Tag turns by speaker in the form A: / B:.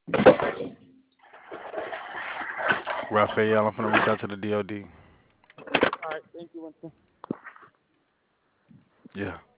A: Raphael, I'm finna reach out to the DOD.
B: All right, thank you, Winston.
A: Yeah.